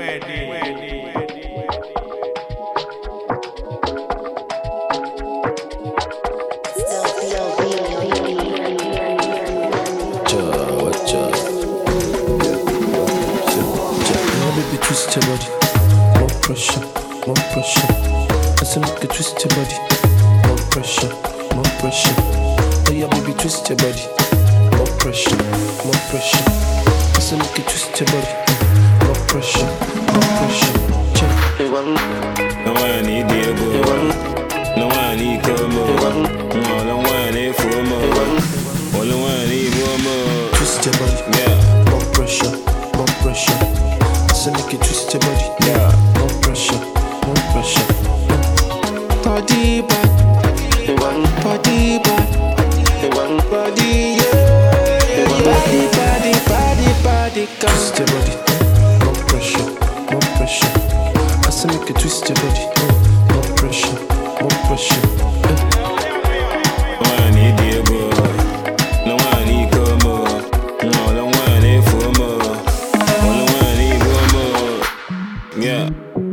Twist your body, more pressure, more pressure. I say make you twist your body, more pressure, more pressure. Oh yeah, baby, twist your body, more pressure, more pressure. I say make you twist your body, more pressure, more pressure. Check. No one need Diego, no one need Como, no one need Fumo, no one need Momo. Twist your body, yeah, more pressure, more pressure. So make you twist your body, yeah. More pressure, more pressure. Body back, body back, body, yeah. Body, twist your body, more pressure, more pressure. I say make you twist your body, more pressure, more pressure. No one need Diego, no one need Como, no one need Fumo. Yeah.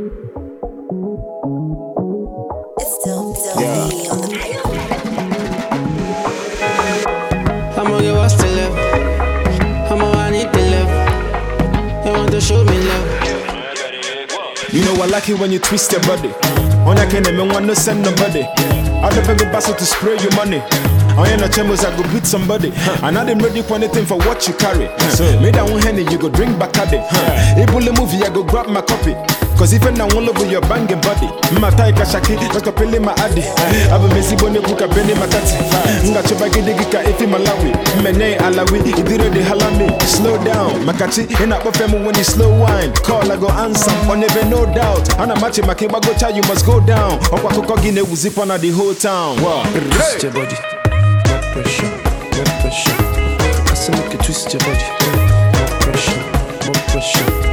It's still me on the beat. I'ma give us the love. I need the love. They want to show me love. You know I like it when you twist your body. On your can and want to send nobody. I'll never go back to spray your money. I ain't no chambers, I go beat somebody. And I didn't ready for anything for what you carry. Made that one handy, you go drink back at it. If you movie, I go grab my copy. Cause if I'm all over your banging body, my tie kashaki, let's go pele my addy. I've been missing bone book a benny matati. Got your baggy digika if you malawi. Mene alawi, it did the halami. Slow down, makachi, in a perform when you slow wine. Call, I go answer, on never no doubt. And I'm matching my kiba go child, you must go down. Or Kokogine will zip on the whole town. Wow, twist your body, more pressure, more pressure. I say make you twist your body, more pressure, more pressure.